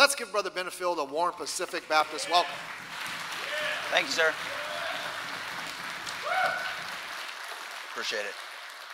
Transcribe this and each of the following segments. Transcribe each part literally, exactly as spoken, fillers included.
Let's give Brother Benefield a warm Pacific Baptist welcome. Thank you, sir. Appreciate it.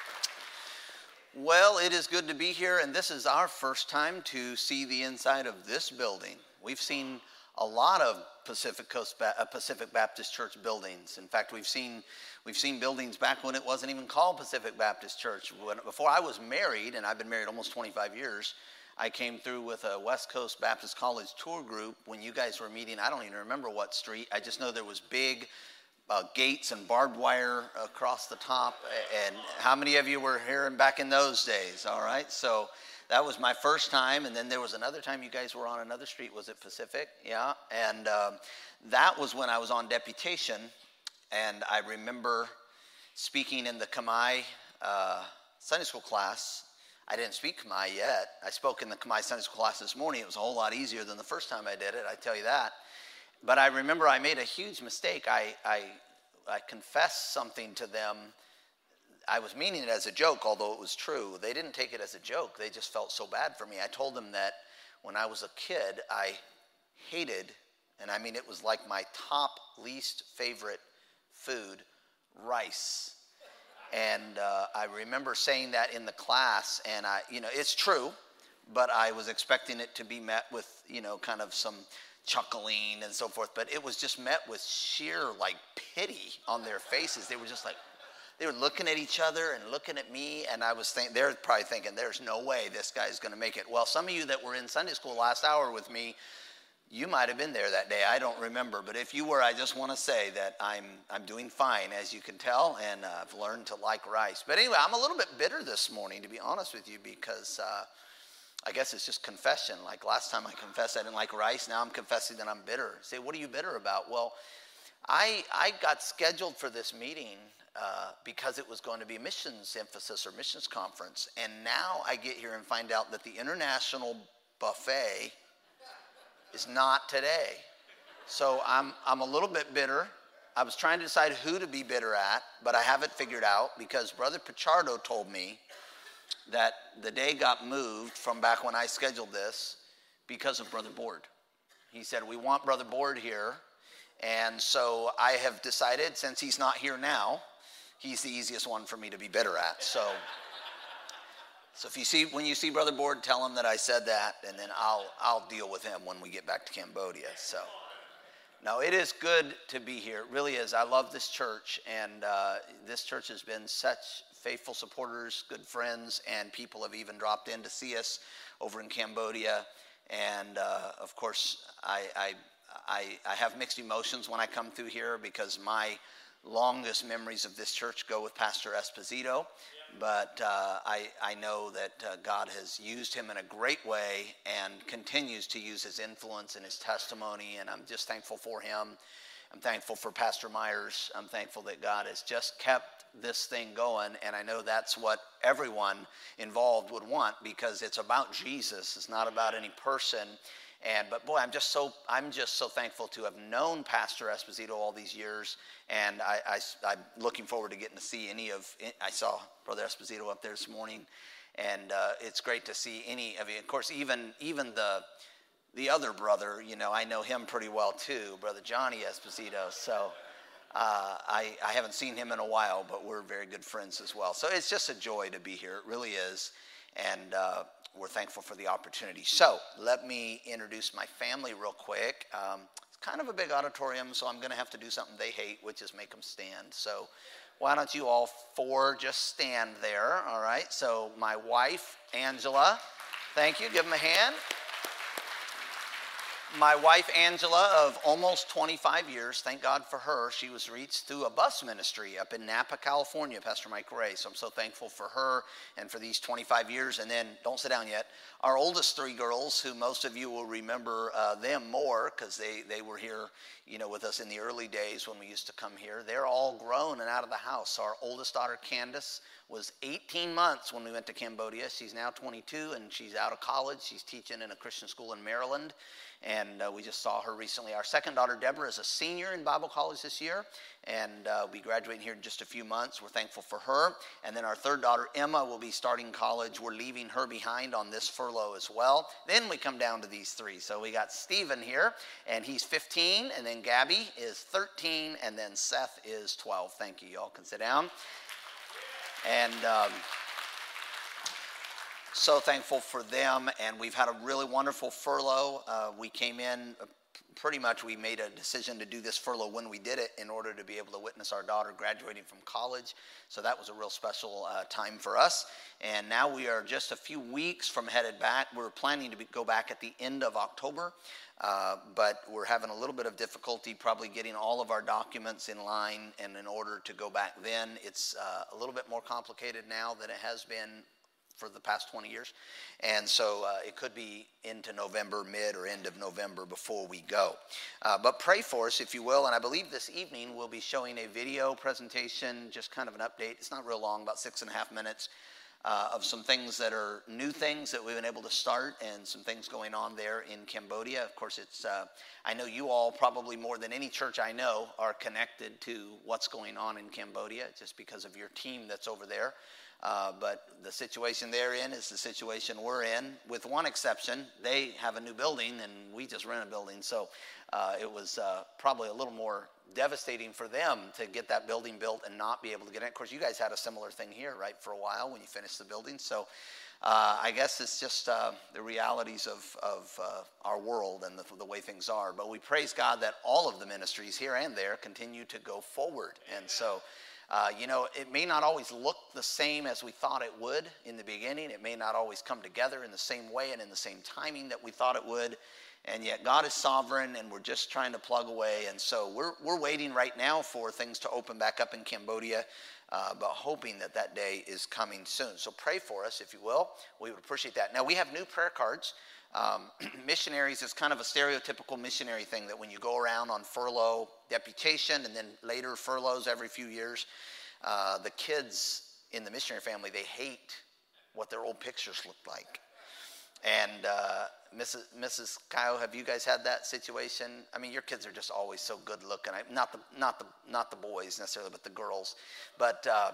Well, it is good to be here, and this is our first time to see the inside of this building. We've seen a lot of Pacific Coast ba- uh, Pacific Baptist Church buildings. In fact, we've seen we've seen buildings back when it wasn't even called Pacific Baptist Church. When, before I was married, and I've been married almost twenty-five years, I came through with a West Coast Baptist College tour group when you guys were meeting. I don't even remember what street. I just know there was big uh, gates and barbed wire across the top. And how many of you were here back in those days? All right, so that was my first time. And then there was another time you guys were on another street. Was it Pacific? Yeah, and um, that was when I was on deputation. And I remember speaking in the Kamai uh, Sunday school class. I didn't speak Khmer yet. I spoke in the Khmer Sunday school class this morning. It was a whole lot easier than the first time I did it, I tell you that. But I remember I made a huge mistake. I, I, I confessed something to them. I was meaning it as a joke, although it was true. They didn't take it as a joke. They just felt so bad for me. I told them that when I was a kid, I hated, and I mean it was like my top least favorite food, rice. And uh, I remember saying that in the class, and I, you know, it's true, but I was expecting it to be met with, you know, kind of some chuckling and so forth, but it was just met with sheer, like, pity on their faces. They were just like, they were looking at each other and looking at me, and I was thinking, they're probably thinking, there's no way this guy's going to make it. Well, some of you that were in Sunday school last hour with me, you might have been there that day. I don't remember. But if you were, I just want to say that I'm I'm doing fine, as you can tell, and uh, I've learned to like rice. But anyway, I'm a little bit bitter this morning, to be honest with you, because uh, I guess it's just confession. Like last time I confessed I didn't like rice. Now I'm confessing that I'm bitter. Say, what are you bitter about? Well, I, I got scheduled for this meeting uh, because it was going to be a missions emphasis or missions conference. And now I get here and find out that the international buffet is not today. So I'm I'm a little bit bitter. I was trying to decide who to be bitter at, but I haven't figured out because Brother Pichardo told me that the day got moved from back when I scheduled this because of Brother Board. He said, we want Brother Board here. And so I have decided, since he's not here now, he's the easiest one for me to be bitter at. So So if you see, when you see Brother Board, tell him that I said that, and then I'll I'll deal with him when we get back to Cambodia. So, no, it is good to be here. It really is. I love this church, and uh, this church has been such faithful supporters, good friends, and people have even dropped in to see us over in Cambodia. And uh, of course, I, I I I have mixed emotions when I come through here because my longest memories of this church go with Pastor Esposito. But uh, I, I know that uh, God has used him in a great way and continues to use his influence and his testimony, and I'm just thankful for him. I'm thankful for Pastor Myers. I'm thankful that God has just kept this thing going, and I know that's what everyone involved would want because it's about Jesus. It's not about any person. And but boy, I'm just so I'm just so thankful to have known Pastor Esposito all these years, and I, I, I'm looking forward to getting to see any of. I saw Brother Esposito up there this morning, and uh, it's great to see any of you. Of course, even even the the other brother, you know, I know him pretty well too, Brother Johnny Esposito. So uh, I I haven't seen him in a while, but we're very good friends as well. So it's just a joy to be here. It really is, and. Uh, We're thankful for the opportunity. So let me introduce my family real quick. Um, it's kind of a big auditorium, so I'm going to have to do something they hate, which is make them stand. So why don't you all four just stand there, all right? So my wife, Angela, thank you. Give them a hand. My wife, Angela, of almost twenty-five years, thank God for her. She was reached through a bus ministry up in Napa, California, Pastor Mike Ray. So I'm so thankful for her and for these twenty-five years. And then, don't sit down yet, our oldest three girls, who most of you will remember uh, them more because they, they were here, you know, with us in the early days when we used to come here. They're all grown and out of the house. So our oldest daughter, Candace, was eighteen months when we went to Cambodia. She's now twenty-two, and she's out of college. She's teaching in a Christian school in Maryland. And and uh, we just saw her recently. Our second daughter, Deborah, is a senior in Bible college this year, and uh, will be graduating here in just a few months. We're thankful for her. And then our third daughter, Emma, will be starting college. We're leaving her behind on this furlough as well. Then we come down to these three. So we got Stephen here, and he's fifteen, and then Gabby is thirteen, and then Seth is twelve. Thank you. Y'all can sit down. And um, so thankful for them, and we've had a really wonderful furlough. Uh, we came in, uh, pretty much we made a decision to do this furlough when we did it in order to be able to witness our daughter graduating from college. So that was a real special uh, time for us. And now we are just a few weeks from headed back. We're planning to be, go back at the end of October, uh, but we're having a little bit of difficulty probably getting all of our documents in line and in order to go back then. It's uh, a little bit more complicated now than it has been for the past twenty years. And so uh, it could be into November, mid or end of November before we go. Uh, but pray for us, if you will. And I believe this evening we'll be showing a video presentation, just kind of an update. It's not real long, about six and a half minutes, uh, of some things that are new things that we've been able to start and some things going on there in Cambodia. Of course, it's, uh, I know you all probably more than any church I know are connected to what's going on in Cambodia just because of your team that's over there. Uh, but the situation they're in is the situation we're in, with one exception. They have a new building, and we just rent a building. So uh, it was uh, probably a little more devastating for them to get that building built and not be able to get in. Of course, you guys had a similar thing here, right, for a while when you finished the building. So uh, I guess it's just uh, the realities of, of uh, our world and the, the way things are. But we praise God that all of the ministries here and there continue to go forward. And so Uh, you know, it may not always look the same as we thought it would in the beginning. It may not always come together in the same way and in the same timing that we thought it would. And yet God is sovereign, and we're just trying to plug away. And so we're we're waiting right now for things to open back up in Cambodia, uh, but hoping that that day is coming soon. So pray for us, if you will. We would appreciate that. Now, we have new prayer cards. Um, missionaries is kind of a stereotypical missionary thing that when you go around on furlough deputation and then later furloughs every few years, uh, the kids in the missionary family, they hate what their old pictures look like. And uh, Missus Missus Kyle, have you guys had that situation? I mean, your kids are just always so good looking. I, not the not the not the boys necessarily, but the girls. But uh,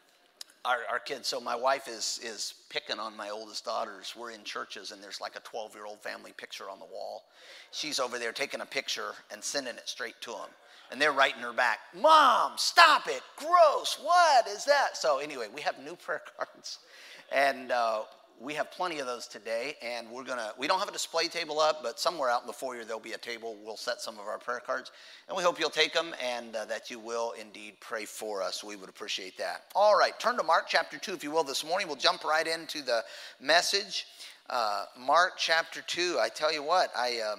Our, our kids, so my wife is is picking on my oldest daughters. We're in churches, and there's like a twelve-year-old family picture on the wall. She's over there taking a picture and sending it straight to them. And they're writing her back, "Mom, stop it, gross, what is that?" So anyway, we have new prayer cards. And uh, we have plenty of those today, and we're gonna, we don't have a display table up, but somewhere out in the foyer there'll be a table. We'll set some of our prayer cards, and we hope you'll take them and uh, that you will indeed pray for us. We would appreciate that. All right, turn to Mark chapter two, if you will, this morning. We'll jump right into the message. Uh, Mark chapter two, I tell you what, I, um,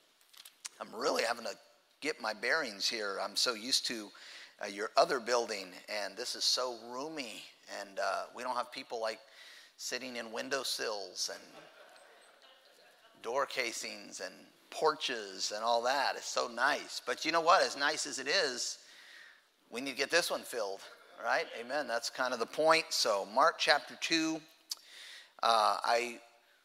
I'm really having to get my bearings here. I'm so used to uh, your other building, and this is so roomy, and uh, we don't have people like sitting in windowsills and door casings and porches and all that. It's so nice. But you know what? As nice as it is, we need to get this one filled, right? Amen. That's kind of the point. So Mark chapter two, uh, I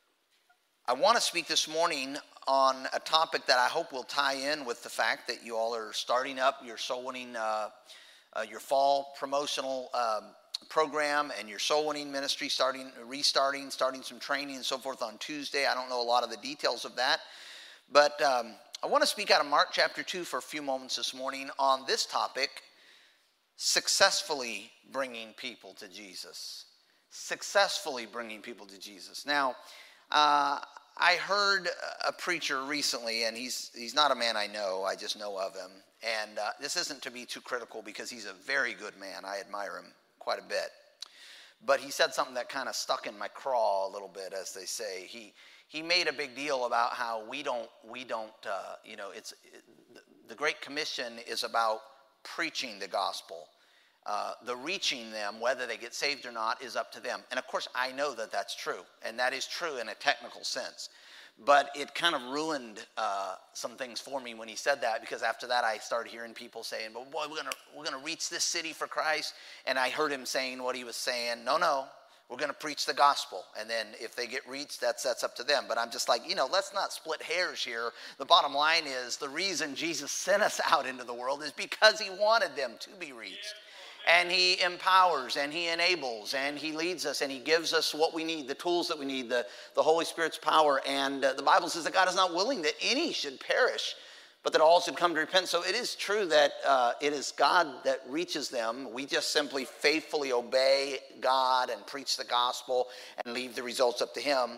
I want to speak this morning on a topic that I hope will tie in with the fact that you all are starting up your soul winning, uh, uh, your fall promotional um, program and your soul winning ministry, starting, restarting, starting some training and so forth on Tuesday. I don't know a lot of the details of that, but um, I want to speak out of Mark chapter two for a few moments this morning on this topic: successfully bringing people to Jesus. Successfully bringing people to Jesus. Now, uh, I heard a preacher recently, and he's he's not a man I know, I just know of him. And uh, this isn't to be too critical, because he's a very good man. I admire him quite a bit. But he said something that kind of stuck in my craw a little bit, as they say. He he made a big deal about how we don't, we don't uh, you know, it's it, the Great Commission is about preaching the gospel. Uh, the reaching them, whether they get saved or not, is up to them. And of course, I know that that's true, and that is true in a technical sense. But it kind of ruined uh, some things for me when he said that, because after that I started hearing people saying, "But boy, we're gonna we're gonna reach this city for Christ." And I heard him saying what he was saying. No, no, we're going to preach the gospel. And then if they get reached, that's, that's up to them. But I'm just like, you know, let's not split hairs here. The bottom line is the reason Jesus sent us out into the world is because he wanted them to be reached. And he empowers and he enables and he leads us and he gives us what we need, the tools that we need, the, the Holy Spirit's power. And uh, the Bible says that God is not willing that any should perish, but that all should come to repent. So it is true that uh, it is God that reaches them. We just simply faithfully obey God and preach the gospel and leave the results up to him.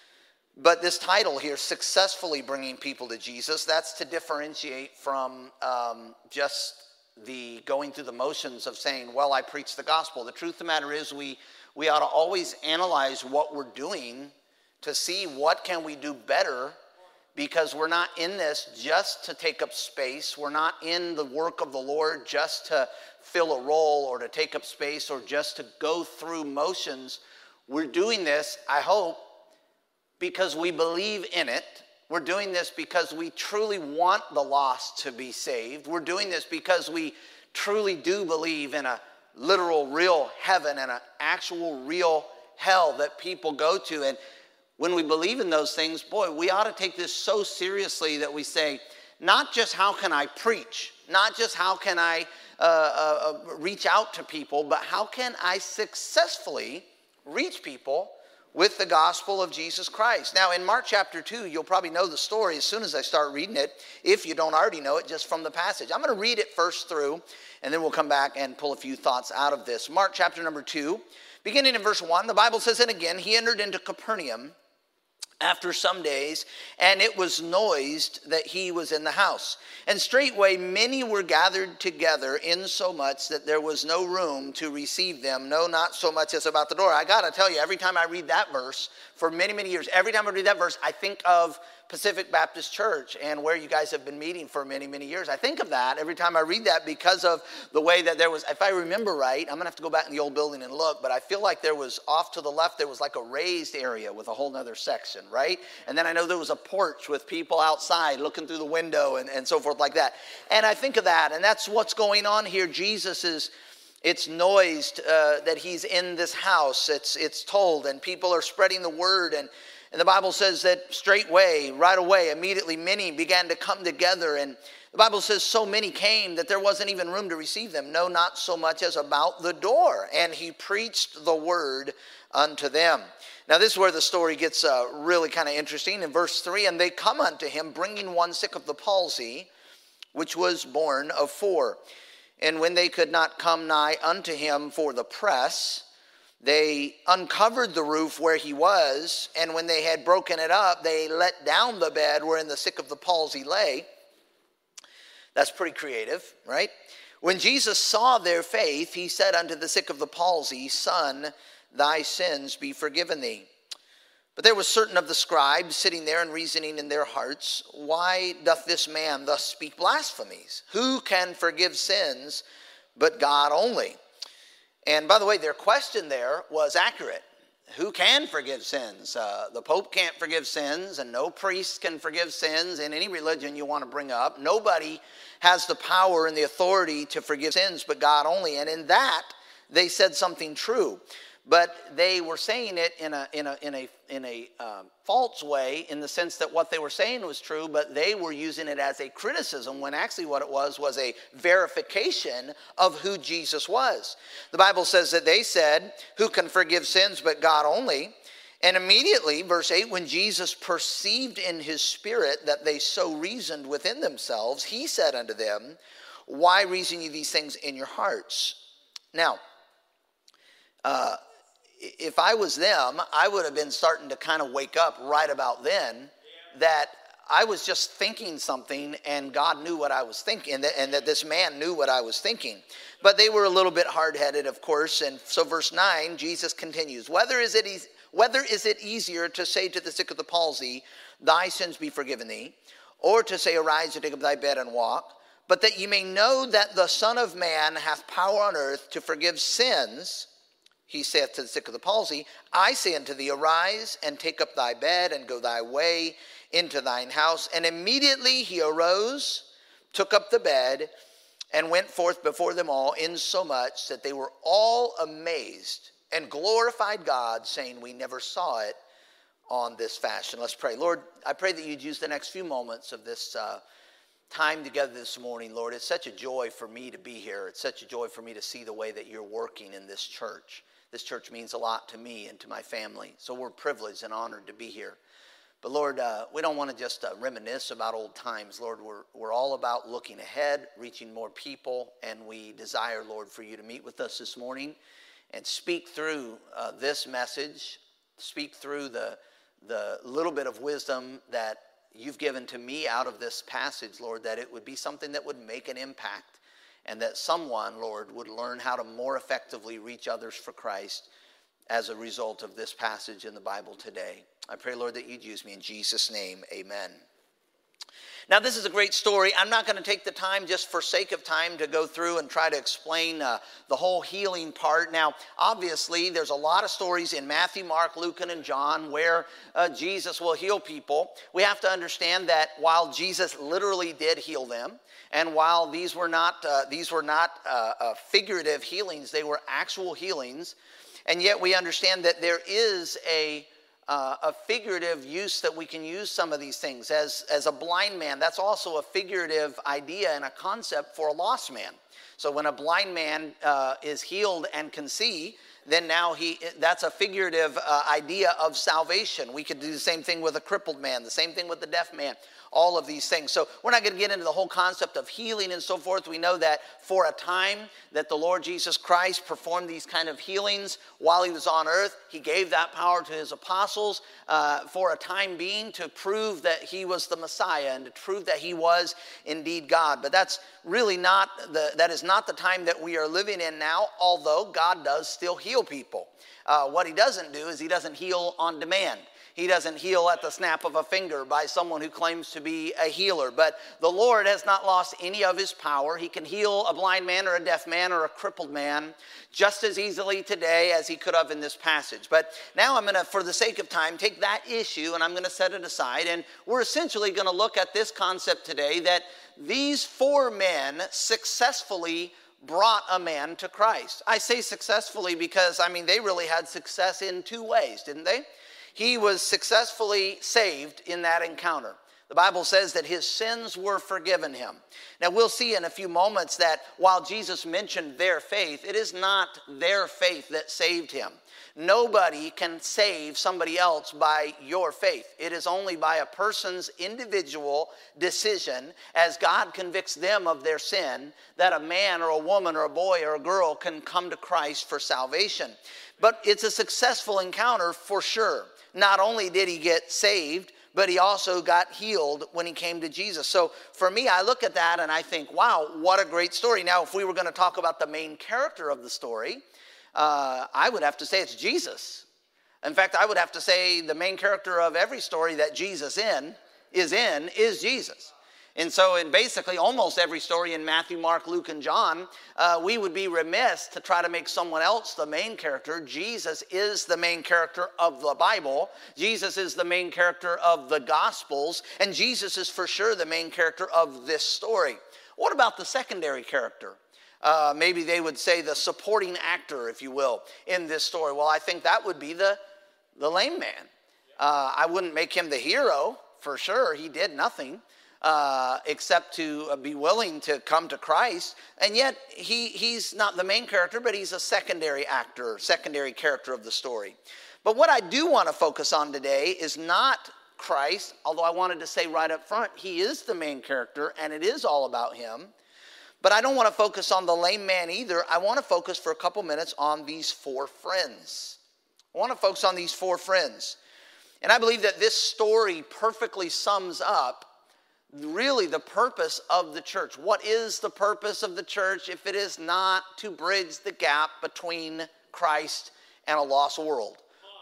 But this title here, successfully bringing people to Jesus, that's to differentiate from um, just the going through the motions of saying, well, I preach the gospel. The truth of the matter is we, we ought to always analyze what we're doing to see what can we do better, because we're not in this just to take up space. We're not in the work of the Lord just to fill a role or to take up space or just to go through motions. We're doing this, I hope, because we believe in it. We're doing this because we truly want the lost to be saved. We're doing this because we truly do believe in a literal, real heaven and an actual, real hell that people go to. And when we believe in those things, boy, we ought to take this so seriously that we say, not just how can I preach, not just how can I uh, uh, reach out to people, but how can I successfully reach people with the gospel of Jesus Christ. Now, in Mark chapter two, you'll probably know the story as soon as I start reading it, if you don't already know it just from the passage. I'm going to read it first through, and then we'll come back and pull a few thoughts out of this. Mark chapter number two, beginning in verse one, the Bible says, and again, he entered into Capernaum after some days, and it was noised that he was in the house. And straightway many were gathered together, insomuch that there was no room to receive them, no, not so much as about the door. I got to tell you, every time I read that verse, for many, many years, every time I read that verse, I think of Pacific Baptist Church and where you guys have been meeting for many, many years. I think of that every time I read that because of the way that there was, if I remember right, I'm going to have to go back in the old building and look, but I feel like there was off to the left, there was like a raised area with a whole nother section, right? And then I know there was a porch with people outside looking through the window and, and so forth like that. And I think of that, and that's what's going on here. Jesus is, it's noised uh, that he's in this house. It's, it's told, and people are spreading the word, and And the Bible says that straightway, right away, immediately, many began to come together. And the Bible says so many came that there wasn't even room to receive them. No, not so much as about the door. And he preached the word unto them. Now, this is where the story gets uh, really kind of interesting. In verse three, and they come unto him, bringing one sick of the palsy, which was born of four. And when they could not come nigh unto him for the press, they uncovered the roof where he was, and when they had broken it up, they let down the bed wherein the sick of the palsy lay. That's pretty creative, right? When Jesus saw their faith, he said unto the sick of the palsy, Son, thy sins be forgiven thee. But there was certain of the scribes sitting there and reasoning in their hearts, Why doth this man thus speak blasphemies? Who can forgive sins but God only? And by the way, their question there was accurate. Who can forgive sins? Uh, the Pope can't forgive sins, and no priest can forgive sins in any religion you want to bring up. Nobody has the power and the authority to forgive sins but God only. And in that, they said something true. But they were saying it in a in a in a in a uh, false way, in the sense that what they were saying was true, but they were using it as a criticism, when actually what it was was a verification of who Jesus was. The Bible says that they said, "Who can forgive sins but God only?" And immediately, verse eight, when Jesus perceived in his spirit that they so reasoned within themselves, he said unto them, "Why reason ye these things in your hearts?" Now, uh, if I was them, I would have been starting to kind of wake up right about then that I was just thinking something and God knew what I was thinking, and that, and that this man knew what I was thinking. But they were a little bit hard-headed, of course. And so verse nine, Jesus continues, Whether is it e- whether is it easier to say to the sick of the palsy, Thy sins be forgiven thee, or to say, Arise and take up thy bed and walk? But that ye may know that the Son of Man hath power on earth to forgive sins, he saith to the sick of the palsy, I say unto thee, Arise and take up thy bed and go thy way into thine house. And immediately he arose, took up the bed, and went forth before them all, insomuch that they were all amazed and glorified God, saying, we never saw it on this fashion. Let's pray. Lord, I pray that you'd use the next few moments of this uh, time together this morning, Lord. It's such a joy for me to be here. It's such a joy for me to see the way that you're working in this church. This church means a lot to me and to my family. So we're privileged and honored to be here. But Lord, uh, we don't want to just uh, reminisce about old times. Lord, we're, we're all about looking ahead, reaching more people, and we desire, Lord, for you to meet with us this morning and speak through uh, this message, speak through the the little bit of wisdom that you've given to me out of this passage, Lord, that it would be something that would make an impact and that someone, Lord, would learn how to more effectively reach others for Christ as a result of this passage in the Bible today. I pray, Lord, that you'd use me in Jesus' name. Amen. Now, this is a great story. I'm not going to take the time just for sake of time to go through and try to explain uh, the whole healing part. Now, obviously, there's a lot of stories in Matthew, Mark, Luke, and John where uh, Jesus will heal people. We have to understand that while Jesus literally did heal them, and while these were not, uh, these were not uh, uh, figurative healings, they were actual healings, and yet we understand that there is a Uh, a figurative use that we can use some of these things. As, as a blind man, that's also a figurative idea and a concept for a lost man. So when a blind man uh, is healed and can see, then now he that's a figurative uh, idea of salvation. We could do the same thing with a crippled man, the same thing with the deaf man, all of these things. So we're not going to get into the whole concept of healing and so forth. We know that for a time that the Lord Jesus Christ performed these kind of healings while he was on earth. He gave that power to his apostles uh, for a time being to prove that he was the Messiah and to prove that he was indeed God. But that's really not the, that is not the time that we are living in now, although God does still heal people. Uh, what he doesn't do is he doesn't heal on demand. He doesn't heal at the snap of a finger by someone who claims to be a healer. But the Lord has not lost any of his power. He can heal a blind man or a deaf man or a crippled man just as easily today as he could have in this passage. But now I'm going to, for the sake of time, take that issue and I'm going to set it aside. And we're essentially going to look at this concept today that these four men successfully brought a man to Christ. I say successfully because, I mean, they really had success in two ways, didn't they? He was successfully saved in that encounter. The Bible says that his sins were forgiven him. Now we'll see in a few moments that while Jesus mentioned their faith, it is not their faith that saved him. Nobody can save somebody else by your faith. It is only by a person's individual decision as God convicts them of their sin that a man or a woman or a boy or a girl can come to Christ for salvation. But it's a successful encounter for sure. Not only did he get saved, but he also got healed when he came to Jesus. So for me, I look at that and I think, wow, what a great story. Now, if we were going to talk about the main character of the story, uh, I would have to say it's Jesus. In fact, I would have to say the main character of every story that Jesus in is in is Jesus. And so in basically almost every story in Matthew, Mark, Luke, and John, uh, we would be remiss to try to make someone else the main character. Jesus is the main character of the Bible. Jesus is the main character of the Gospels. And Jesus is for sure the main character of this story. What about the secondary character? Uh, maybe they would say the supporting actor, if you will, in this story. Well, I think that would be the, the lame man. Uh, I wouldn't make him the hero, for sure. He did nothing. Uh, except to uh, be willing to come to Christ. And yet he, he's not the main character, but he's a secondary actor, secondary character of the story. But what I do want to focus on today is not Christ, although I wanted to say right up front, he is the main character and it is all about him. But I don't want to focus on the lame man either. I want to focus for a couple minutes on these four friends. I want to focus on these four friends. And I believe that this story perfectly sums up really the purpose of the church. What is the purpose of the church if it is not to bridge the gap between Christ and a lost world?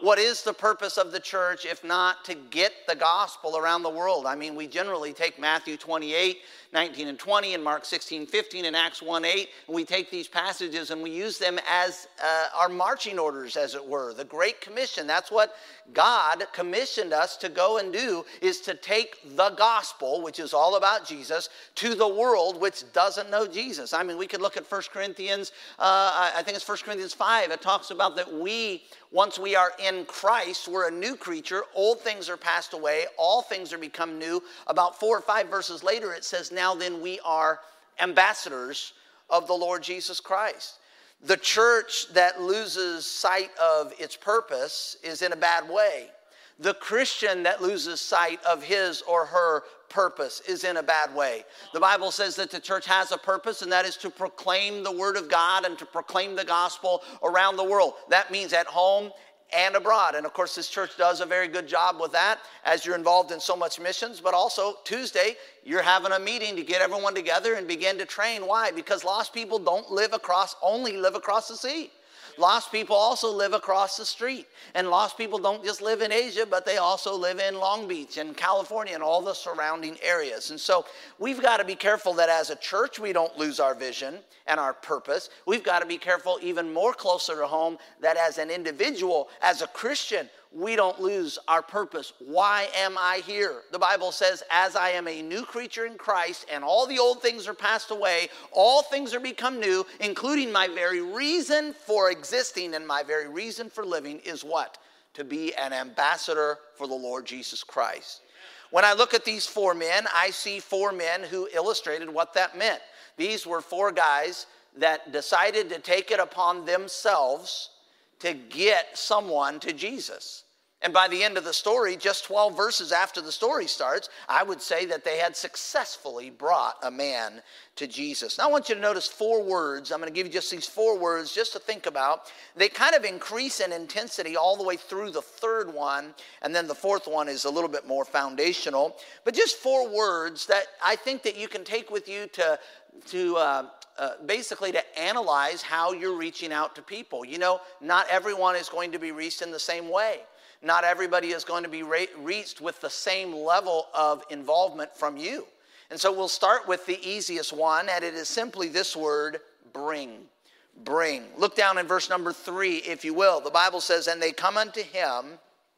what is the purpose of the church if not to get the gospel around the world? I mean, we generally take Matthew twenty-eight, nineteen and twenty, and Mark sixteen, fifteen, and Acts one, eight, and we take these passages and we use them as uh, our marching orders, as it were. The Great Commission, that's what God commissioned us to go and do, is to take the gospel, which is all about Jesus, to the world which doesn't know Jesus. I mean, we could look at First Corinthians, uh, I think it's First Corinthians five. It talks about that we, once we are in Christ, we're a new creature. Old things are passed away. All things are become new. About four or five verses later, it says, now then we are ambassadors of the Lord Jesus Christ. The church that loses sight of its purpose is in a bad way. The Christian that loses sight of his or her purpose is in a bad way. The Bible says that the church has a purpose, and that is to proclaim the word of God and to proclaim the gospel around the world. That means at home and abroad. And of course, this church does a very good job with that, as you're involved in so much missions. But also, Tuesday, you're having a meeting to get everyone together and begin to train. Why? Because lost people don't live across, only live across the sea. Lost people also live across the street. And lost people don't just live in Asia, but they also live in Long Beach and California and all the surrounding areas. And so we've got to be careful that as a church, we don't lose our vision and our purpose. We've got to be careful even more closer to home that as an individual, as a Christian, we don't lose our purpose. Why am I here? The Bible says, as I am a new creature in Christ, and all the old things are passed away, all things are become new, including my very reason for existing and my very reason for living is what? To be an ambassador for the Lord Jesus Christ. When I look at these four men, I see four men who illustrated what that meant. These were four guys that decided to take it upon themselves to get someone to Jesus. And by the end of the story, just twelve verses after the story starts, I would say that they had successfully brought a man to Jesus. Now I want you to notice four words. I'm going to give you just these four words just to think about. They kind of increase in intensity all the way through the third one, and then the fourth one is a little bit more foundational. But just four words that I think that you can take with you to, to uh, Uh, basically to analyze how you're reaching out to people. You know, not everyone is going to be reached in the same way. Not everybody is going to be re- reached with the same level of involvement from you. And so we'll start with the easiest one, and it is simply this word, bring. Bring. Look down in verse number three, if you will. The Bible says, and they come unto him,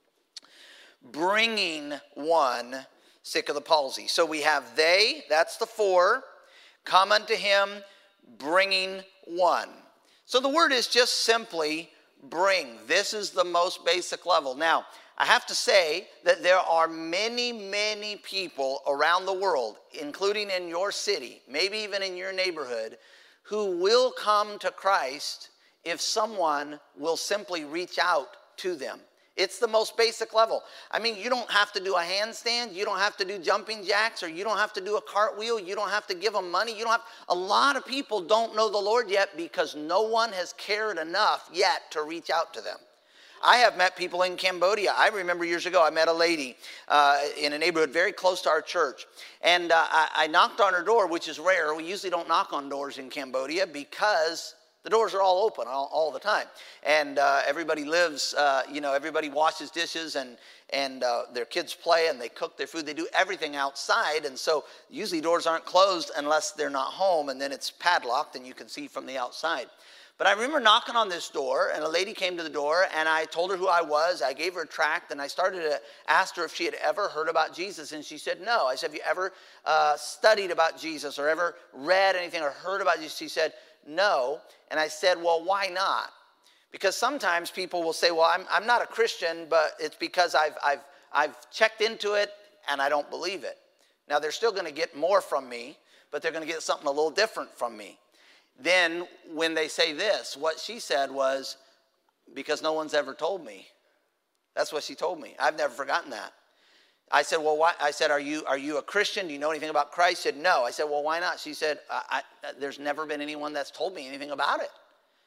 bringing one sick of the palsy. So we have they, that's the four, come unto him, bringing one. So the word is just simply bring. This is the most basic level. Now, I have to say that there are many, many people around the world, including in your city, maybe even in your neighborhood, who will come to Christ if someone will simply reach out to them. It's the most basic level. I mean, you don't have to do a handstand. You don't have to do jumping jacks, or you don't have to do a cartwheel. You don't have to give them money. You don't have. A lot of people don't know the Lord yet because no one has cared enough yet to reach out to them. I have met people in Cambodia. I remember years ago, I met a lady uh, in a neighborhood very close to our church. And uh, I, I knocked on her door, which is rare. We usually don't knock on doors in Cambodia because the doors are all open all, all the time. And uh, everybody lives, uh, you know, everybody washes dishes, and, and uh, their kids play, and they cook their food. They do everything outside. And so usually doors aren't closed unless they're not home, and then it's padlocked and you can see from the outside. But I remember knocking on this door, and a lady came to the door, and I told her who I was. I gave her a tract, and I started to ask her if she had ever heard about Jesus, and she said no. I said, have you ever uh, studied about Jesus or ever read anything or heard about Jesus? She said, no. And I said, well, why not? Because sometimes people will say, well, I'm, I'm not a Christian, but it's because I've, I've, I've checked into it and I don't believe it. Now, they're still going to get more from me, but they're going to get something a little different from me. Then when they say this, what she said was, because no one's ever told me. That's what she told me. I've never forgotten that. I said, well, why? I said, are you are you a Christian? Do you know anything about Christ? She said, no. I said, well, why not? She said, I, I, there's never been anyone that's told me anything about it.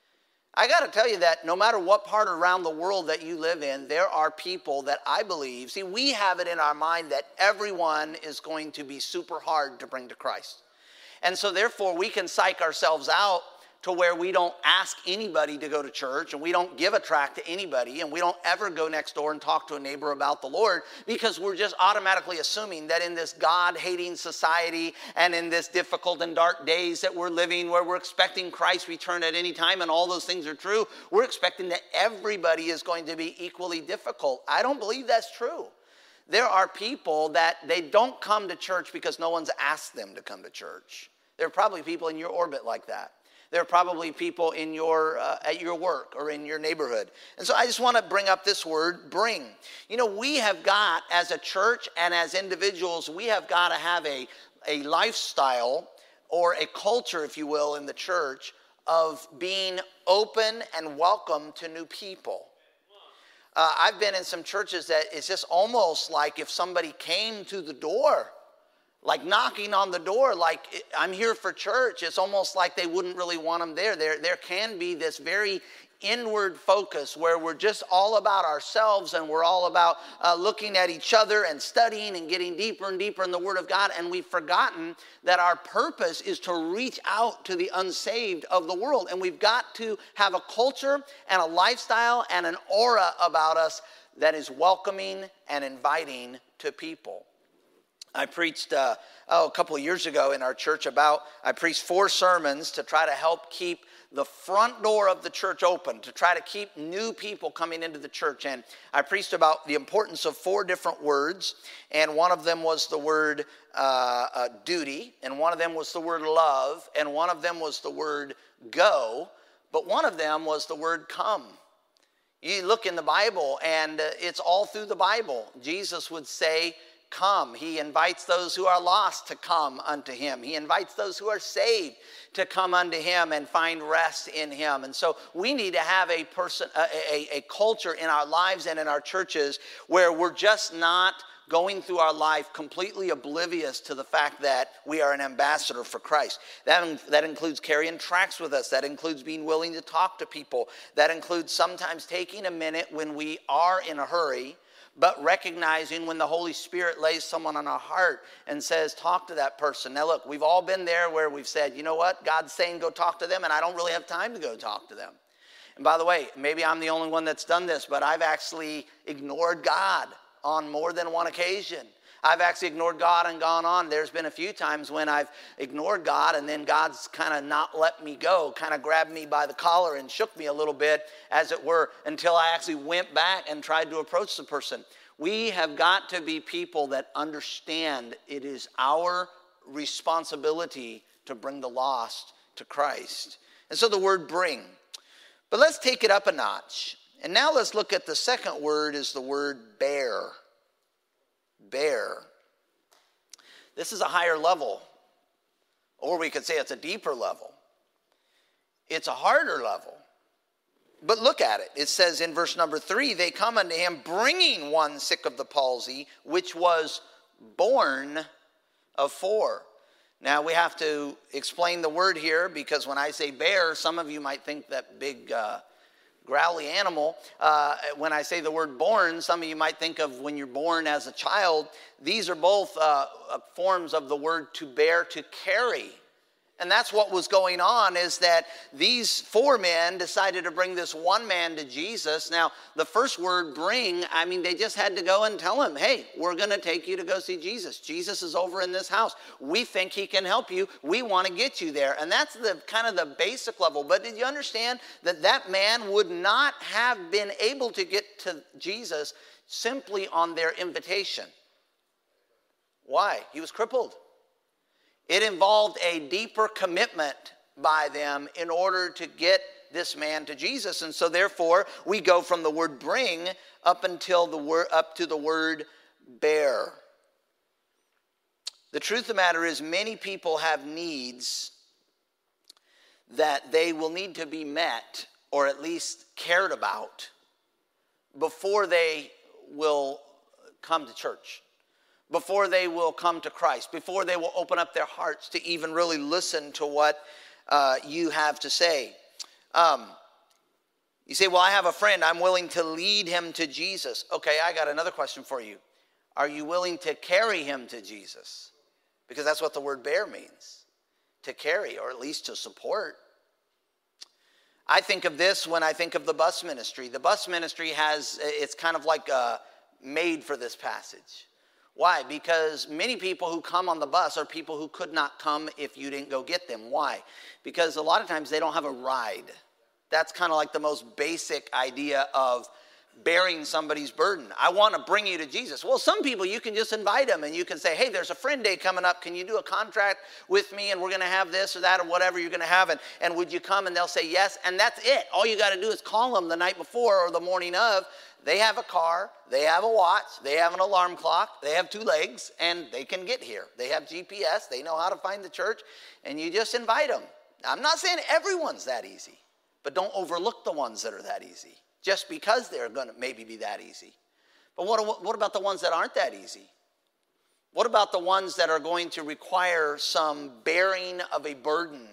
I got to tell you that no matter what part around the world that you live in, there are people that I believe, see, we have it in our mind that everyone is going to be super hard to bring to Christ. And so therefore we can psych ourselves out to where we don't ask anybody to go to church and we don't give a tract to anybody and we don't ever go next door and talk to a neighbor about the Lord, because we're just automatically assuming that in this God-hating society and in this difficult and dark days that we're living, where we're expecting Christ's return at any time and all those things are true, we're expecting that everybody is going to be equally difficult. I don't believe that's true. There are people that they don't come to church because no one's asked them to come to church. There are probably people in your orbit like that. There are probably people in your uh, at your work or in your neighborhood. And so I just want to bring up this word, bring. You know, we have got, as a church and as individuals, we have got to have a, a lifestyle or a culture, if you will, in the church of being open and welcome to new people. Uh, I've been in some churches that it's just almost like if somebody came to the door, like knocking on the door, like I'm here for church. It's almost like they wouldn't really want them there. There, there can be this very inward focus where we're just all about ourselves and we're all about uh, looking at each other and studying and getting deeper and deeper in the Word of God. And we've forgotten that our purpose is to reach out to the unsaved of the world. And we've got to have a culture and a lifestyle and an aura about us that is welcoming and inviting to people. I preached uh, oh, a couple of years ago in our church about, I preached four sermons to try to help keep the front door of the church open, to try to keep new people coming into the church. And I preached about the importance of four different words. And one of them was the word uh, uh, duty. And one of them was the word love. And one of them was the word go. But one of them was the word come. You look in the Bible and uh, it's all through the Bible. Jesus would say, come. He invites those who are lost to come unto him. He invites those who are saved to come unto him and find rest in him. And so we need to have a person, a, a, a culture in our lives and in our churches where we're just not going through our life completely oblivious to the fact that we are an ambassador for Christ. That, that includes carrying tracts with us. That includes being willing to talk to people. That includes sometimes taking a minute when we are in a hurry, but recognizing when the Holy Spirit lays someone on our heart and says, talk to that person. Now look, we've all been there where we've said, you know what, God's saying go talk to them, and I don't really have time to go talk to them. And by the way, maybe I'm the only one that's done this, but I've actually ignored God on more than one occasion. I've actually ignored God and gone on. There's been a few times when I've ignored God and then God's kind of not let me go, kind of grabbed me by the collar and shook me a little bit, as it were, until I actually went back and tried to approach the person. We have got to be people that understand it is our responsibility to bring the lost to Christ. And so the word bring. But let's take it up a notch. And now let's look at the second word, is the word bear. Bear. This is a higher level, or we could say it's a deeper level. It's a harder level. But look at it. It says in verse number three, they come unto him bringing one sick of the palsy, which was born of four. Now we have to explain the word here, because when I say bear, some of you might think that big uh, growly animal. Uh, when I say the word born, some of you might think of when you're born as a child. These are both uh, forms of the word to bear, to carry. And that's what was going on, is that these four men decided to bring this one man to Jesus. Now, the first word, bring, I mean, they just had to go and tell him, hey, we're going to take you to go see Jesus. Jesus is over in this house. We think he can help you. We want to get you there. And that's the kind of the basic level. But did you understand that that man would not have been able to get to Jesus simply on their invitation? Why? He was crippled. It involved a deeper commitment by them in order to get this man to Jesus. And so therefore, we go from the word bring up until the word up to the word bear. The truth of the matter is, many people have needs that they will need to be met, or at least cared about, before they will come to church, before they will come to Christ, before they will open up their hearts to even really listen to what uh, you have to say. Um, you say, well, I have a friend. I'm willing to lead him to Jesus. Okay, I got another question for you. Are you willing to carry him to Jesus? Because that's what the word bear means, to carry, or at least to support. I think of this when I think of the bus ministry. The bus ministry has, it's kind of like uh, made for this passage. Why? Because many people who come on the bus are people who could not come if you didn't go get them. Why? Because a lot of times they don't have a ride. That's kind of like the most basic idea of bearing somebody's burden. I want to bring you to Jesus. Well, some people you can just invite them and you can say, hey, there's a friend day coming up. Can you do a contract with me and we're going to have this or that or whatever you're going to have. And, and would you come? And they'll say yes. And that's it. All you got to do is call them the night before or the morning of. They have a car. They have a watch. They have an alarm clock. They have two legs and they can get here. They have G P S. They know how to find the church and you just invite them. I'm not saying everyone's that easy, but don't overlook the ones that are that easy. Just because they're going to maybe be that easy. But what, what about the ones that aren't that easy? What about the ones that are going to require some bearing of a burden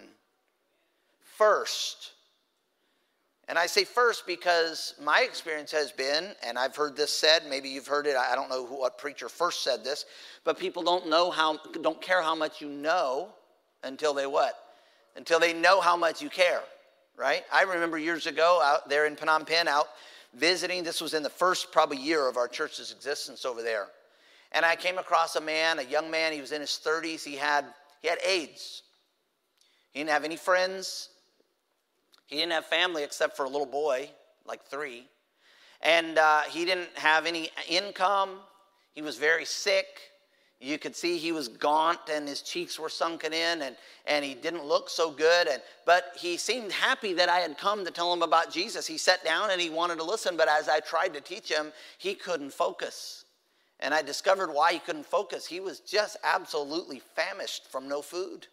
first? And I say first because my experience has been, and I've heard this said, maybe you've heard it, I don't know who, what preacher first said this, but people don't know how, don't care how much you know until they what? Until they know how much you care. Right? I remember years ago out there in Phnom Penh out visiting. This was in the first probably year of our church's existence over there. And I came across a man, a young man. He was in his thirties. He had, he had AIDS. He didn't have any friends. He didn't have family except for a little boy, like three. And uh, he didn't have any income. He was very sick. You could see he was gaunt and his cheeks were sunken in and, and he didn't look so good. And but he seemed happy that I had come to tell him about Jesus. He sat down and he wanted to listen, but as I tried to teach him, he couldn't focus. And I discovered why he couldn't focus. He was just absolutely famished from no food.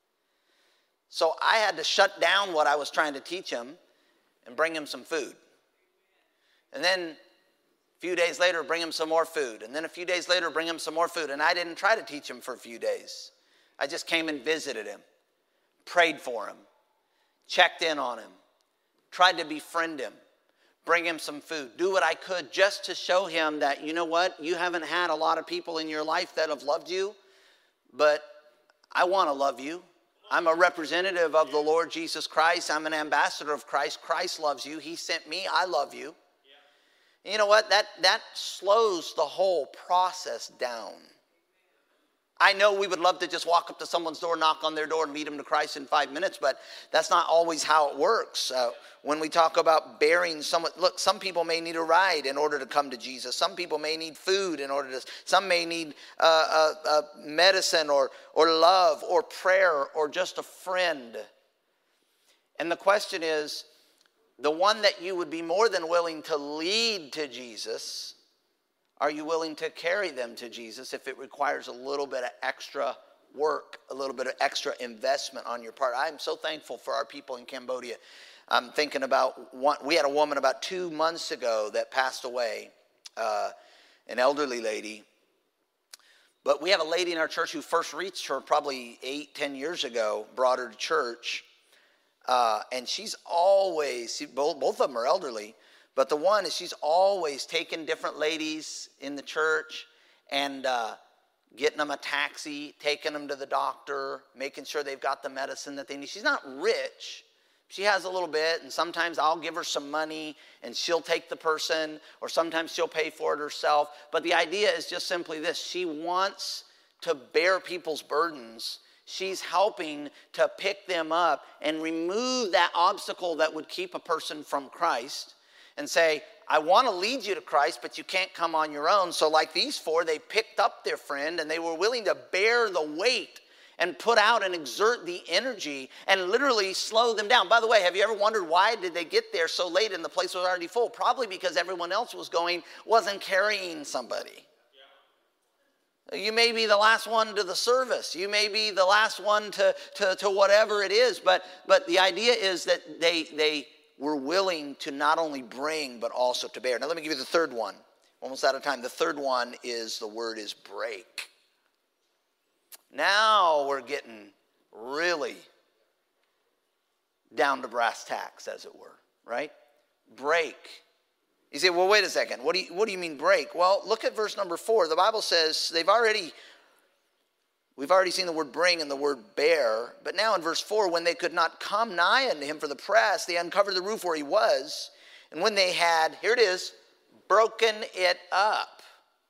So I had to shut down what I was trying to teach him and bring him some food. And then a few days later, bring him some more food. And then a few days later, bring him some more food. And I didn't try to teach him for a few days. I just came and visited him, prayed for him, checked in on him, tried to befriend him, bring him some food, do what I could just to show him that, you know what, you haven't had a lot of people in your life that have loved you, but I want to love you. I'm a representative of the Lord Jesus Christ. I'm an ambassador of Christ. Christ loves you. He sent me. I love you. You know what? That, that slows the whole process down. I know we would love to just walk up to someone's door, knock on their door, and lead them to Christ in five minutes, but that's not always how it works. Uh, when we talk about bearing someone, look, some people may need a ride in order to come to Jesus. Some people may need food in order to, some may need uh, uh, uh, medicine or, or love or prayer or just a friend. And the question is, the one that you would be more than willing to lead to Jesus, are you willing to carry them to Jesus if it requires a little bit of extra work, a little bit of extra investment on your part? I'm so thankful for our people in Cambodia. I'm thinking about, one, we had a woman about two months ago that passed away, uh, an elderly lady. But we have a lady in our church who first reached her probably eight, ten years ago, brought her to church. Uh, and she's always, both, both of them are elderly, but the one is she's always taking different ladies in the church and uh, getting them a taxi, taking them to the doctor, making sure they've got the medicine that they need. She's not rich. She has a little bit, and sometimes I'll give her some money, and she'll take the person, or sometimes she'll pay for it herself. But the idea is just simply this. She wants to bear people's burdens. She's helping to pick them up and remove that obstacle that would keep a person from Christ and say, I want to lead you to Christ, but you can't come on your own. So like these four, they picked up their friend and they were willing to bear the weight and put out and exert the energy and literally slow them down. By the way, have you ever wondered why did they get there so late and the place was already full? Probably because everyone else was going, wasn't carrying somebody. You may be the last one to the service. You may be the last one to, to, to whatever it is. But, but the idea is that they, they were willing to not only bring, but also to bear. Now let me give you the third one. Almost out of time. The third one is, the word is break. Now we're getting really down to brass tacks, as it were, right? Break. You say, well, wait a second. What do you, what do you mean break? Well, look at verse number four. The Bible says they've already, We've already seen the word bring and the word bear. But now in verse four, when they could not come nigh unto him for the press, they uncovered the roof where he was. And when they had, here it is, broken it up.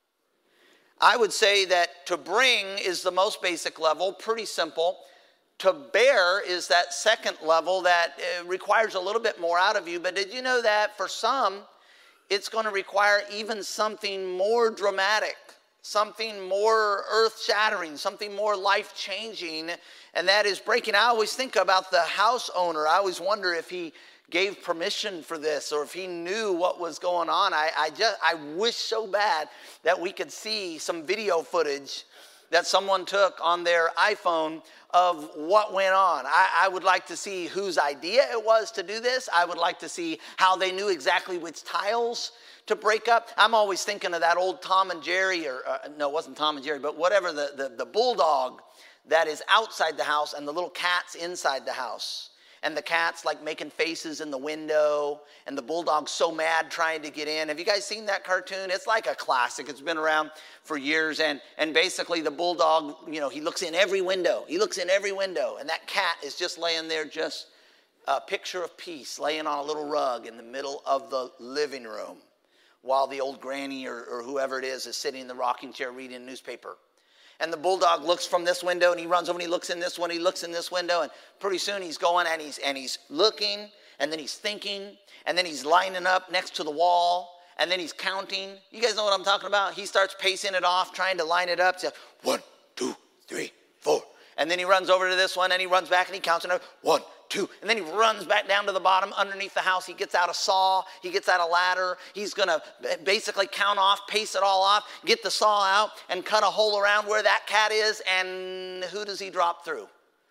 I would say that to bring is the most basic level, pretty simple. To bear is that second level that uh, requires a little bit more out of you. But did you know that for some, it's going to require even something more dramatic, something more earth-shattering, something more life-changing, and that is breaking. I always think about the house owner. I always wonder if he gave permission for this or if he knew what was going on. I, I just I wish so bad that we could see some video footage that someone took on their iPhone of what went on. I, I would like to see whose idea it was to do this. I would like to see how they knew exactly which tiles to break up. I'm always thinking of that old Tom and Jerry, or uh, no, it wasn't Tom and Jerry, but whatever, the, the, the bulldog that is outside the house and the little cat's inside the house. And the cat's like making faces in the window, and the bulldog's so mad trying to get in. Have you guys seen that cartoon? It's like a classic. It's been around for years. And, and basically the bulldog, you know, he looks in every window. He looks in every window. And that cat is just laying there, just a picture of peace, laying on a little rug in the middle of the living room, while the old granny or, or whoever it is is sitting in the rocking chair reading a newspaper. And the bulldog looks from this window, and he runs over and he looks in this one, he looks in this window, and pretty soon he's going and he's and he's looking, and then he's thinking, and then he's lining up next to the wall, and then he's counting. You guys know what I'm talking about? He starts pacing it off, trying to line it up. So, one, two, three, four. And then he runs over to this one, and he runs back, and he counts another, one, two. And then he runs back down to the bottom underneath the house. He gets out a saw. He gets out a ladder. He's going to basically count off, pace it all off, get the saw out, and cut a hole around where that cat is. And who does he drop through?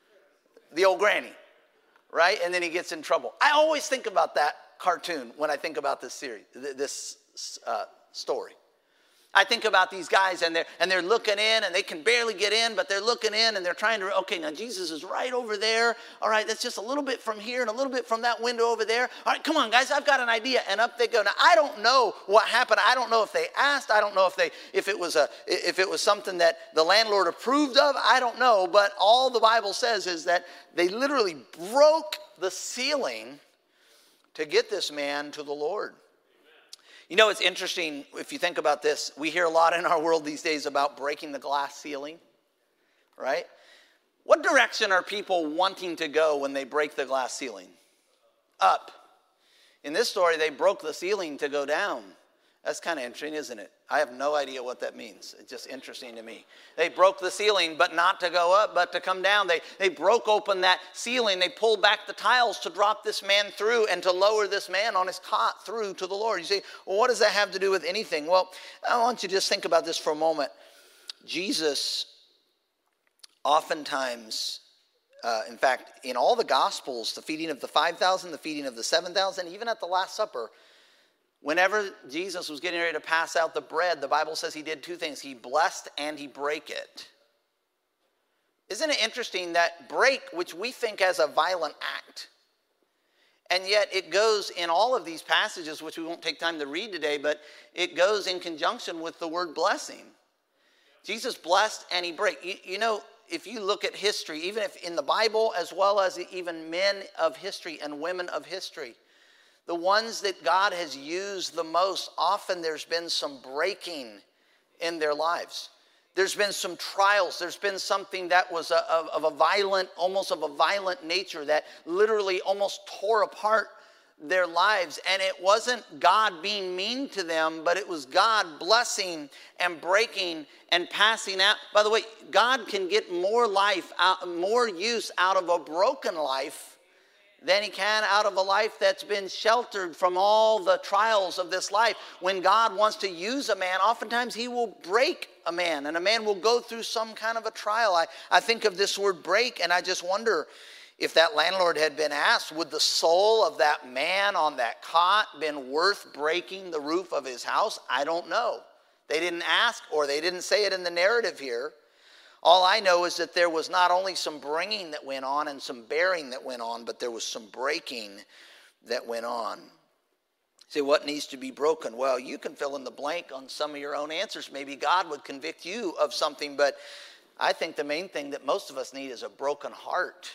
The old granny, right? And then he gets in trouble. I always think about that cartoon when I think about this series, this uh, story. I think about these guys, and they're, and they're looking in, and they can barely get in, but they're looking in, and they're trying to, okay, now Jesus is right over there. All right, that's just a little bit from here and a little bit from that window over there. All right, come on, guys, I've got an idea. And up they go. Now, I don't know what happened. I don't know if they asked. I don't know if they, if it was a, if it was something that the landlord approved of. I don't know, but all the Bible says is that they literally broke the ceiling to get this man to the Lord. You know, it's interesting, if you think about this, we hear a lot in our world these days about breaking the glass ceiling, right? What direction are people wanting to go when they break the glass ceiling? Up. In this story, they broke the ceiling to go down. That's kind of interesting, isn't it? I have no idea what that means. It's just interesting to me. They broke the ceiling, but not to go up, but to come down. They, they broke open that ceiling. They pulled back the tiles to drop this man through and to lower this man on his cot through to the Lord. You say, well, what does that have to do with anything? Well, I want you to just think about this for a moment. Jesus oftentimes, uh, in fact, in all the Gospels, the feeding of the five thousand, the feeding of the seven thousand, even at the Last Supper, whenever Jesus was getting ready to pass out the bread, the Bible says he did two things. He blessed and he brake it. Isn't it interesting that break, which we think as a violent act, and yet it goes in all of these passages, which we won't take time to read today, but it goes in conjunction with the word blessing. Jesus blessed and he brake. You, you know, if you look at history, even if in the Bible, as well as even men of history and women of history, the ones that God has used the most, often there's been some breaking in their lives. There's been some trials. There's been something that was a, of, of a violent, almost of a violent nature that literally almost tore apart their lives. And it wasn't God being mean to them, but it was God blessing and breaking and passing out. By the way, God can get more life, out, more use out of a broken life than he can out of a life that's been sheltered from all the trials of this life. When God wants to use a man, oftentimes he will break a man, and a man will go through some kind of a trial. I, I think of this word break, and I just wonder if that landlord had been asked, would the soul of that man on that cot been worth breaking the roof of his house? I don't know. They didn't ask, or they didn't say it in the narrative here. All I know is that there was not only some bringing that went on and some bearing that went on, but there was some breaking that went on. Say, what needs to be broken? Well, you can fill in the blank on some of your own answers. Maybe God would convict you of something, but I think the main thing that most of us need is a broken heart.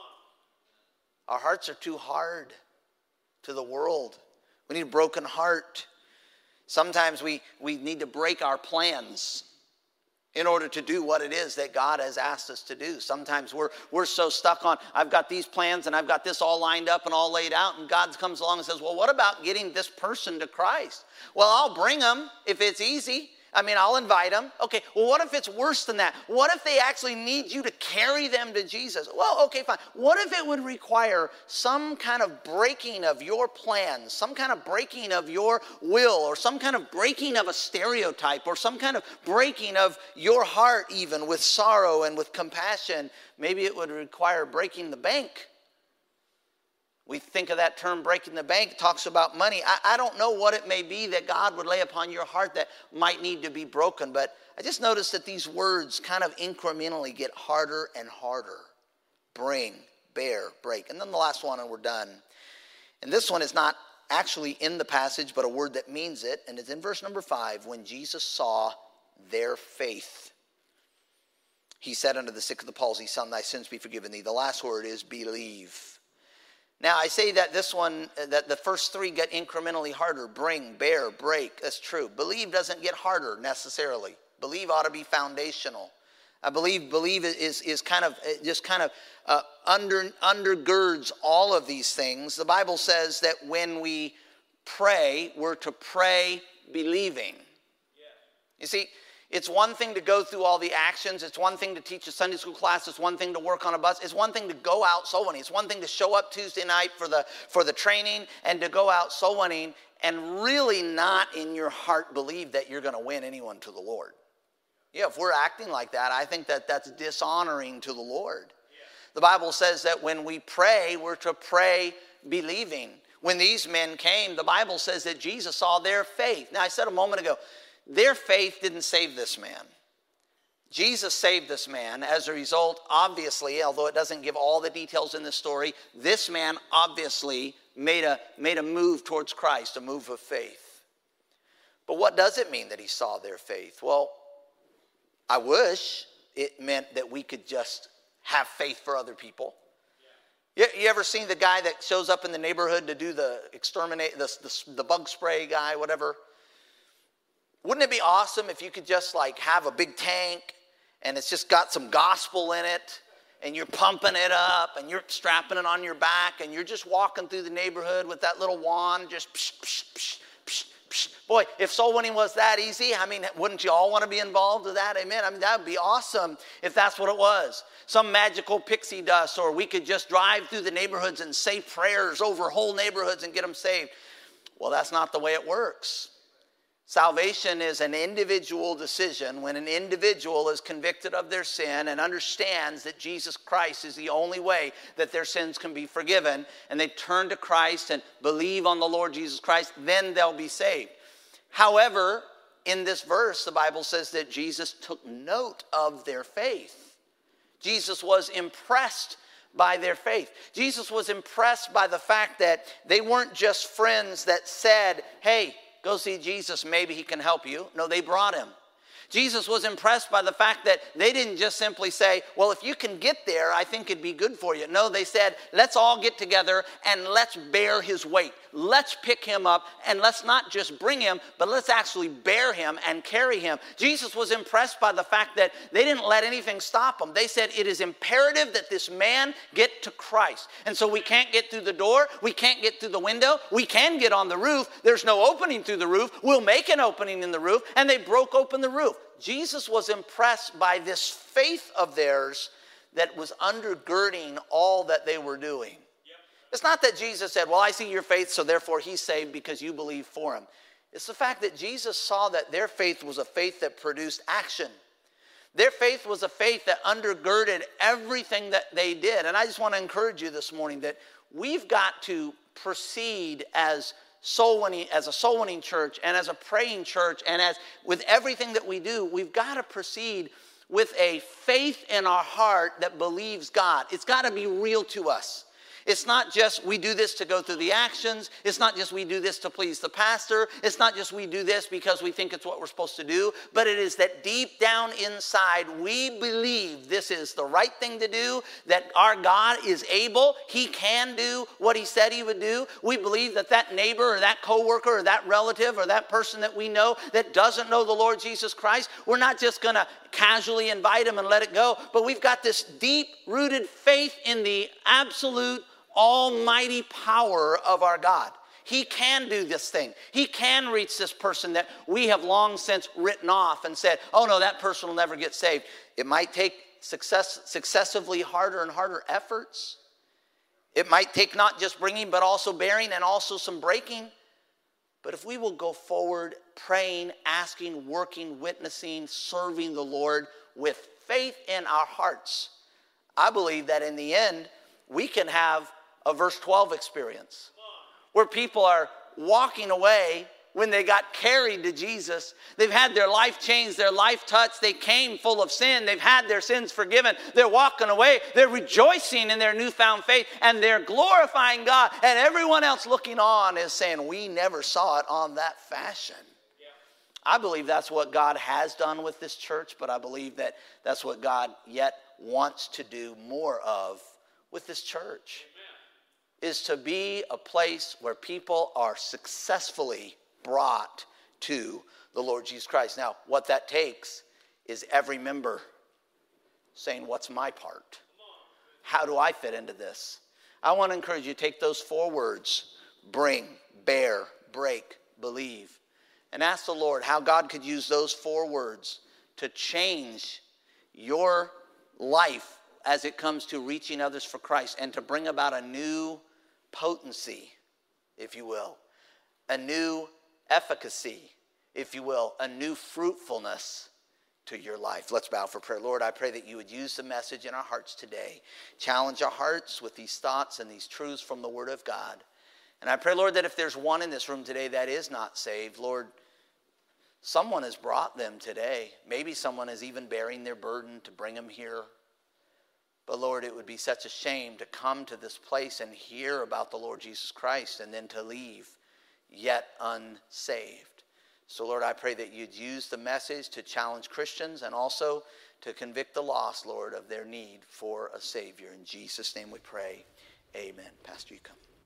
Our hearts are too hard to the world. We need a broken heart. Sometimes we, we need to break our plans in order to do what it is that God has asked us to do. Sometimes we're, we're so stuck on, I've got these plans and I've got this all lined up and all laid out, and God comes along and says, well, what about getting this person to Christ? Well, I'll bring them if it's easy. I mean, I'll invite them. Okay, well, what if it's worse than that? What if they actually need you to carry them to Jesus? Well, okay, fine. What if it would require some kind of breaking of your plans, some kind of breaking of your will, or some kind of breaking of a stereotype, or some kind of breaking of your heart even with sorrow and with compassion? Maybe it would require breaking the bank. We think of that term, breaking the bank, talks about money. I, I don't know what it may be that God would lay upon your heart that might need to be broken, but I just noticed that these words kind of incrementally get harder and harder. Bring, bear, break. And then the last one, and we're done. And this one is not actually in the passage, but a word that means it, and it's in verse number five. When Jesus saw their faith, he said unto the sick of the palsy, Son, thy sins be forgiven thee. The last word is believe. Now, I say that this one, that the first three get incrementally harder. Bring, bear, break. That's true. Believe doesn't get harder necessarily. Believe ought to be foundational. I believe believe is, is kind of, just kind of uh, under, undergirds all of these things. The Bible says that when we pray, we're to pray believing. Yeah. You see, it's one thing to go through all the actions. It's one thing to teach a Sunday school class. It's one thing to work on a bus. It's one thing to go out soul winning. It's one thing to show up Tuesday night for the, for the training and to go out soul winning and really not in your heart believe that you're going to win anyone to the Lord. Yeah, if we're acting like that, I think that that's dishonoring to the Lord. Yeah. The Bible says that when we pray, we're to pray believing. When these men came, the Bible says that Jesus saw their faith. Now, I said a moment ago, their faith didn't save this man. Jesus saved this man. As a result, obviously, although it doesn't give all the details in the story, this man obviously made a, made a move towards Christ, a move of faith. But what does it mean that he saw their faith? Well, I wish it meant that we could just have faith for other people. You, you ever seen the guy that shows up in the neighborhood to do the exterminate, the, the, the bug spray guy, whatever? Wouldn't it be awesome if you could just like have a big tank and it's just got some gospel in it and you're pumping it up and you're strapping it on your back and you're just walking through the neighborhood with that little wand just psh, psh, psh, psh, psh. Boy, if soul winning was that easy, I mean, wouldn't you all want to be involved with that? Amen. I mean, that would be awesome if that's what it was. Some magical pixie dust, or we could just drive through the neighborhoods and say prayers over whole neighborhoods and get them saved. Well, that's not the way it works. Salvation is an individual decision when an individual is convicted of their sin and understands that Jesus Christ is the only way that their sins can be forgiven, and they turn to Christ and believe on the Lord Jesus Christ, then they'll be saved. However, in this verse, the Bible says that Jesus took note of their faith. Jesus was impressed by their faith. Jesus was impressed by the fact that they weren't just friends that said, hey, go see Jesus, maybe he can help you. No, they brought him. Jesus was impressed by the fact that they didn't just simply say, well, if you can get there, I think it'd be good for you. No, they said, let's all get together and let's bear his weight. Let's pick him up and let's not just bring him, but let's actually bear him and carry him. Jesus was impressed by the fact that they didn't let anything stop them. They said, it is imperative that this man get to Christ. And so we can't get through the door. We can't get through the window. We can get on the roof. There's no opening through the roof. We'll make an opening in the roof. And they broke open the roof. Jesus was impressed by this faith of theirs that was undergirding all that they were doing. Yep. It's not that Jesus said, well, I see your faith, so therefore he's saved because you believe for him. It's the fact that Jesus saw that their faith was a faith that produced action. Their faith was a faith that undergirded everything that they did. And I just want to encourage you this morning that we've got to proceed as soul winning, as a soul winning church and as a praying church, and as with everything that we do, we've got to proceed with a faith in our heart that believes God. It's got to be real to us. It's not just we do this to go through the actions. It's not just we do this to please the pastor. It's not just we do this because we think it's what we're supposed to do. But it is that deep down inside, we believe this is the right thing to do, that our God is able. He can do what he said he would do. We believe that that neighbor or that coworker or that relative or that person that we know that doesn't know the Lord Jesus Christ, we're not just going to casually invite them and let it go. But we've got this deep-rooted faith in the absolute almighty power of our God. He can do this thing. He can reach this person that we have long since written off and said, oh no, that person will never get saved. It might take success, successively harder and harder efforts. It might take not just bringing, but also bearing and also some breaking. But if we will go forward praying, asking, working, witnessing, serving the Lord with faith in our hearts, I believe that in the end, we can have a verse twelve experience where people are walking away when they got carried to Jesus. They've had their life changed, their life touched. They came full of sin. They've had their sins forgiven. They're walking away. They're rejoicing in their newfound faith, and they're glorifying God. And everyone else looking on is saying, we never saw it on that fashion. Yeah. I believe that's what God has done with this church, but I believe that that's what God yet wants to do more of with this church. Amen. Is to be a place where people are successfully brought to the Lord Jesus Christ. Now, what that takes is every member saying, what's my part? How do I fit into this? I want to encourage you to take those four words, bring, bear, break, believe, and ask the Lord how God could use those four words to change your life as it comes to reaching others for Christ and to bring about a new potency, if you will, a new efficacy, if you will, a new fruitfulness to your life. Let's bow for prayer. Lord, I pray that you would use the message in our hearts today. Challenge our hearts with these thoughts and these truths from the Word of God. And I pray, Lord, that if there's one in this room today that is not saved, Lord, someone has brought them today. Maybe someone is even bearing their burden to bring them here. But Lord, it would be such a shame to come to this place and hear about the Lord Jesus Christ and then to leave yet unsaved. So Lord, I pray that you'd use the message to challenge Christians and also to convict the lost, Lord, of their need for a Savior. In Jesus' name we pray. Amen. Pastor, you come.